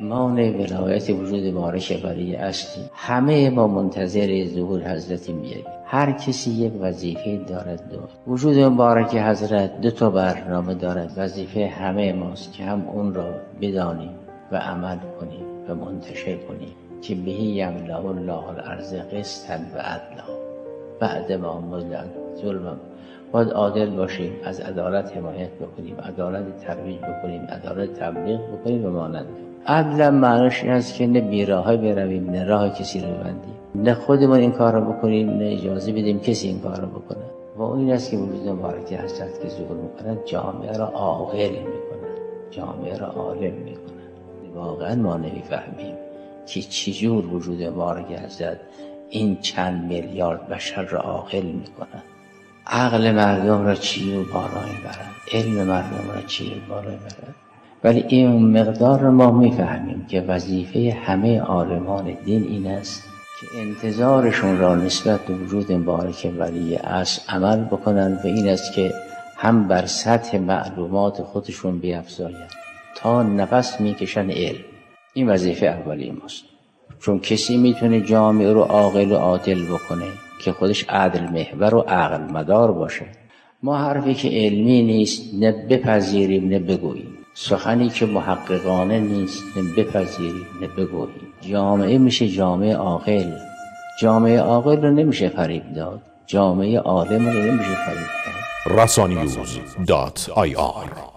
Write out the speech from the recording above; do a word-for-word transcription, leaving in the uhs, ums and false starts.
مان ولایت وجود بارک ولی اصلی. همه ما منتظر ظهور حضرت میاییم. هر کسی یک وظیفه دارد. دو وجود مبارک حضرت دو تا برنامه دارد. وظیفه همه ماست که هم اون را بدانیم و عمل کنیم و منتشر کنیم که بهی یملأ الله الارض قسطا و عدلا بعد ما مزلت ظلم. باید عادل باشیم، از عدالت حمایت بکنیم، عدالت ترویج بکنیم، عدالت تبلیغ بکنیم و مانند. عدل معنیش این است که نه بیراهه برویم، نه راه کسی رو ببندیم، نه خودمون این کار رو بکنیم، نه اجازه بدیم کسی این کار رو بکنه. و این است که وجود مبارک حضرت که ظهور میکنند جامعه را عاقل میکنند، جامعه را عالم میکنند. واقعا ما نمیفهمیم که چجور وجود مبارک حضرت این چند میلیارد بشر را عاقل میکنند. عقل مردم را چی و بالا میبرند، علم مردم را چی و بالا میبرند. ولی این مقدار را ما میفهمیم که وظیفه همه عالمان دین این است که انتظارشون را نسبت به وجود مبارک ولی اصل عمل بکنند و این است که هم بر سطح معلومات خودشون بیفزایند تا نفس میکشن علم. این وظیفه اولی ماست. چون کسی میتونه جامعه رو عاقل و عادل بکنه که خودش عدل محور و عقل مدار باشه. ما حرفی که علمی نیست نه بپذیریم نه بگوییم، سخنی که محققانه نیست نه بپذیریم نه بگوییم. جامعه میشه جامعه عاقل. جامعه عاقل رو نمیشه فریب داد، جامعه عالم رو نمیشه فریب داد. رسانیوز دات آی آر